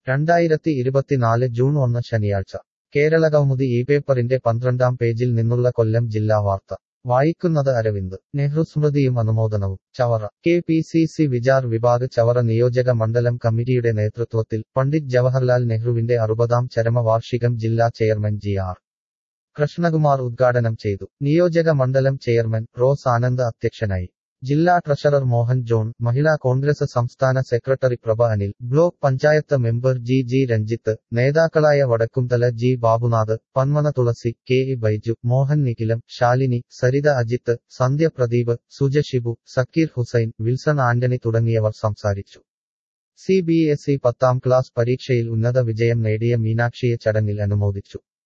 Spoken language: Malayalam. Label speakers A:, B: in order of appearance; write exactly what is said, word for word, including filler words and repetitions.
A: രണ്ടായിരത്തി ഇരുപത്തിനാല് ജൂൺ ഒന്ന് ശനിയാഴ്ച കേരളകൗമുദി ഈ പേപ്പറിന്റെ പന്ത്രണ്ടാം പേജിൽ നിന്നുള്ള കൊല്ലം ജില്ലാ വാർത്ത വായിക്കുന്നത് അരവിന്ദ്. നെഹ്റു സ്മൃതിയും അനുമോദനവും Chavara. K P C C Vichar Vibhag Chavara നിയോജക മണ്ഡലം കമ്മിറ്റിയുടെ നേതൃത്വത്തിൽ പണ്ഡിറ്റ് ജവഹർലാൽ നെഹ്റുവിന്റെ അറുപതാം ചരമവാർഷികം ജില്ലാ ചെയർമാൻ ജി ആർ കൃഷ്ണകുമാർ ഉദ്ഘാടനം ചെയ്തു. നിയോജക മണ്ഡലം ചെയർമാൻ റോസ് ആനന്ദ് അധ്യക്ഷനായി. ജില്ലാ ട്രഷറർ മോഹൻ ജോൺ, മഹിളാ കോൺഗ്രസ് സംസ്ഥാന secretary Prabha Anil, block panchayat member G G Ranjith, നേതാക്കളായ Vadakkumthala G Babunath, Panmana Thulasi, K E Baiju, Mohan Nikhilam, Shalini, Saritha Ajith, Sandhya Pradeep, Suja Shibu, Sakkir Hussain, Wilson Antony തുടങ്ങിയവർ സംസാരിച്ചു. സി ബി എസ് ഇ പത്താം ക്ലാസ് പരീക്ഷയിൽ ഉന്നത വിജയം നേടിയ മീനാക്ഷിയെ ചടങ്ങിൽ അനുമോദിച്ചു.